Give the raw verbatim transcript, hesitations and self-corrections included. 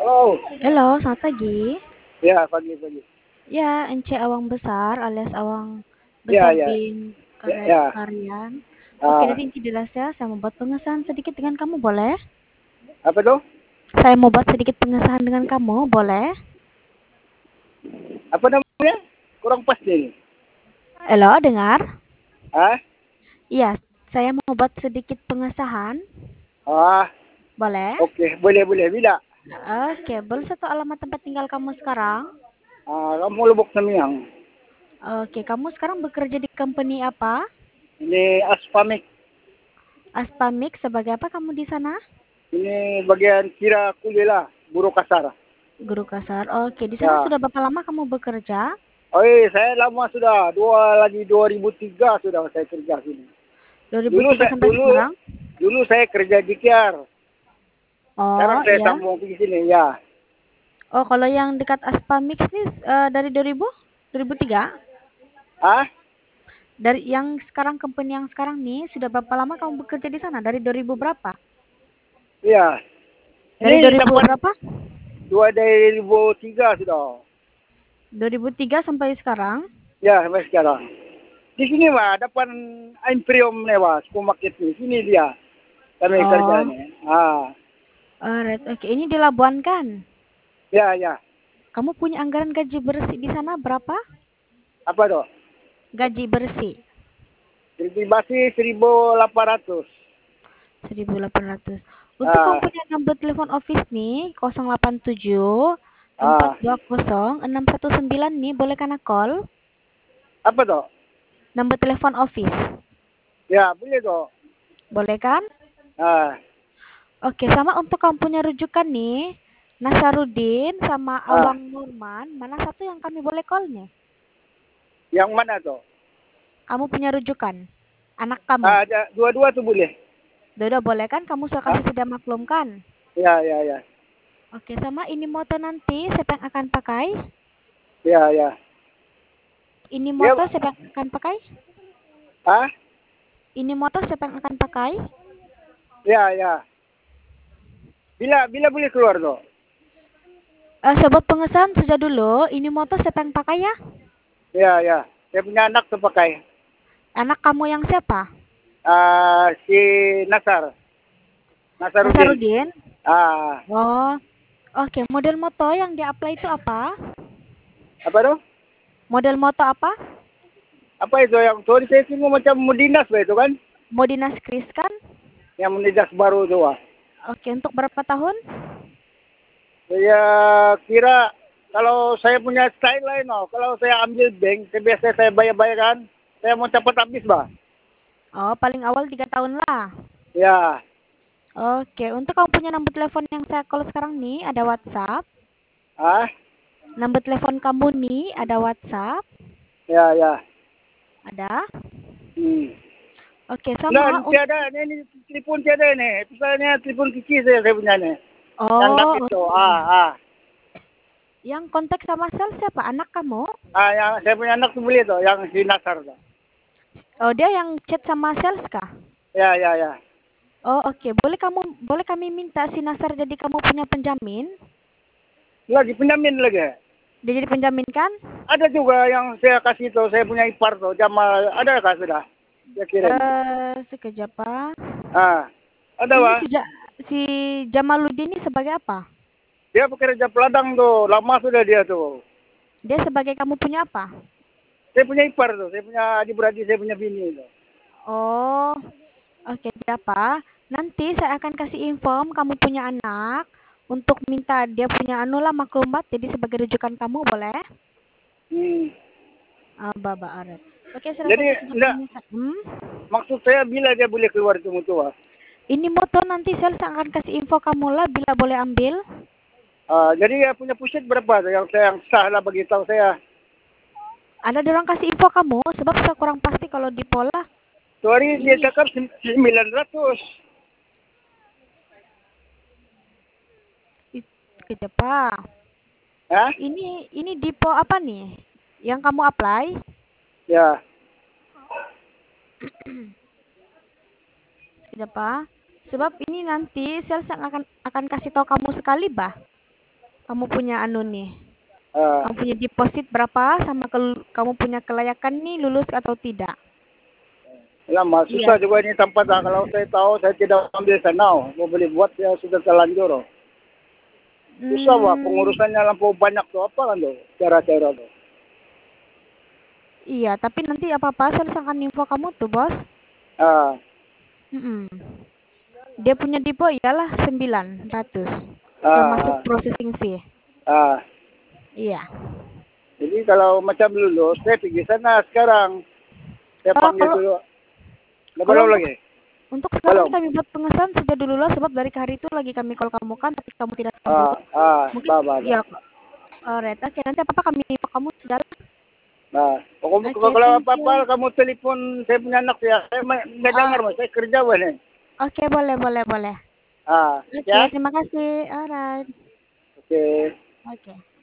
Halo. Halo, selamat pagi. Ya, pagi-pagi. Ya, Ence Awang Besar alias Awang Ya, Besar ya. bin Ya, Kare- ya. Karyan. Oke, Ah, dari Inci Dirasa, saya mau buat pengesahan sedikit dengan kamu, boleh? apa tuh? Saya mau buat sedikit pengesahan dengan kamu, boleh? Apa namanya? Kurang pasti ini. Halo, dengar? Ah? Iya, saya mau buat sedikit pengesahan, Ah, boleh? oke. Boleh, boleh. Bila? Oke, boleh satu alamat tempat tinggal kamu sekarang? Ah, kamu Lubuk Semiang. Oke, kamu sekarang bekerja di company apa? Ini Aspamik. Aspamik, sebagai apa kamu di sana? Ini bagian kira kuliah buruh kasar. Guru kasar. Oke, di sana Ya. sudah berapa lama kamu bekerja? Oh, iya, saya lama sudah. Dua lagi dua ribu tiga sudah saya kerja sini. Dulu dua ribu tiga saya sampai dulu sekarang? dulu saya kerja di K R. Sekarang Oh, saya iya. sambung ke sini, ya. Oh, kalau yang dekat Aspamix nih eh, dari dua ribu? dua ribu tiga? Ah? Dari yang sekarang company yang sekarang nih sudah berapa lama kamu bekerja di sana? Dari dua ribu berapa? Iya. Dari Ini dua ribu dapat berapa? dua dari dua ribu tiga sudah. dua ribu tiga sampai sekarang? Ya, sampai sekarang. Di sini mah depan Imperium lewat supermarket di sini dia kami Oh, kerjanya. Ah, alright. Oke, ini di Labuan kan? ya, ya. Kamu punya anggaran gaji bersih di sana berapa? Apa tuh? Gaji bersih Jadi basi seribu delapan ratus. seribu delapan ratus. Untuk kamu Ah, punya nomor telepon office nih nol delapan tujuh empat ah. dua nol enam satu sembilan nih, boleh karena call? Apa tuh? Nomor telepon office. Ya, boleh tuh. Boleh kan? Ah, Oke, sama untuk kamu punya rujukan nih. Nasarudin sama ah. Awang Nurman, mana satu yang kami boleh call nih? Yang mana tuh? Kamu punya rujukan. Anak kamu. Ah, ada dua-dua tuh boleh. Dodo boleh kan? Kamu sudah Ah, kasih sudah maklum kan? ya, ya, ya. Oke, sama ini moto nanti siapa yang akan pakai? Ya, ya. Ini Ya, moto siapa yang akan pakai? ah? Ini moto siapa yang akan pakai? Ya, ya. Bila bila boleh keluar tuh? Eh, sobat pengesahan sudah dulu. Ini moto siapa yang pakai ya? Ya, ya. Saya punya anak tuh pakai. Anak kamu yang siapa? Ah, si Nasar. Nasarudin. Nasarudin. Ah, Oh, oke. Model moto yang di-apply itu apa? apa tuh? Model moto apa? Apa itu yang sorry saya semua macam Mudinas bah itu kan? Mau dinas Kris kan? Yang Mudinas baru itu ah. Oke, untuk berapa tahun? Saya kira kalau saya punya style lain oh, kalau saya ambil bank, saya biasa saya bayar-bayar kan, saya mau cepat habis bah. Oh, paling awal tiga tahun lah. Ya, Oke, untuk kamu punya nomor telepon yang saya call sekarang nih, ada WhatsApp. ah, Nomor telepon kamu nih, ada WhatsApp. ya, ya. Ada. Hmm. Oke, Nah, sama untuk... tiada, ini, ini telepon tiada ini. Misalnya telepon kiki saya, saya punya nih. Yang Oh, David tuh, oke. ah, ah. Yang kontak sama sel siapa? Anak kamu? Ah, yang saya punya anak tuh beli tuh, yang si Nasar tuh. Oh, dia yang chat sama sales kah? Ya, ya, ya. Oh, oke. Boleh kamu boleh kami minta si Nasar jadi kamu punya penjamin? Lagi penjamin lagi. Dia jadi penjamin kan? Ada juga yang saya kasih tuh, saya punya ipar tuh, Jamal. Ada kah sudah? Saya kirim. Eh, sekejap, Pak. Ah, ada Ini Pak. si, ja, si Jamaluddin ini sebagai apa? Dia pekerja peladang tuh, lama sudah dia tuh. Dia sebagai kamu punya apa? Saya punya ipar tuh, saya punya adik-beradik, saya punya bini tuh. Oh, oke, tidak apa. Nanti saya akan kasih inform kamu punya anak untuk minta dia punya anu lah maklumat jadi sebagai rujukan kamu, boleh? Hmm. Ah, Baba Aret. Oke, saya rasa Jadi, itu sudah enggak, penyiasat. Hmm? maksud saya bila dia boleh keluar itu mutua. Ini moto nanti saya akan kasih info kamu lah bila boleh ambil. Ah, jadi ya punya pusit berapa tuh yang saya yang sah lah bagi tahu saya. Ada orang kasih info kamu sebab saya kurang pasti kalau di pola Sorry dia ini cakap sembilan ratus. kejap Pak. Hah? Ini ini Dipo apa nih? Yang kamu apply? Ya. Kejap Pak. Sebab ini nanti sales yang akan akan kasih tahu kamu sekali, bah. kamu punya anu nih. Ah, Kamu punya deposit berapa sama kel- kamu punya kelayakan nih lulus atau tidak. lama Iya. susah juga ini tempat. Ah. Kalau saya tahu saya tidak ambil sana. Oh. Mau beli buat ya sudah terlanjur. Oh. Susah wah Hmm, pengurusannya lampu banyak tuh apa kan tuh cara-cara tuh. iya, tapi nanti apa-apa saya akan info kamu tuh, Bos. Ah, Mm-mm. Dia punya depo ialah sembilan ratus termasuk ah, processing fee. ah. Iya. Jadi kalau macam lulus saya pergi sana sekarang. Saya Oh, panggil kalau dulu. Nggak kalau belum untuk lagi? untuk sekarang Belum. ini kami buat pengesahan sudah dulu lah sebab dari hari itu lagi kami call kamu kan tapi kamu tidak Ah, sambung. ah, Mungkin bah, bah, bah. ya alright. Oke, nanti apa kami info kamu sudah lah. Nah, pokoknya Oke, kalau thank apa-apa you. kamu telepon saya punya anak ya. Saya ma- nggak Ah, dengar mas, saya kerja wah nih. oke, boleh, boleh, boleh. Ah, Oke, ya. terima kasih. Alright. Oke. Oke.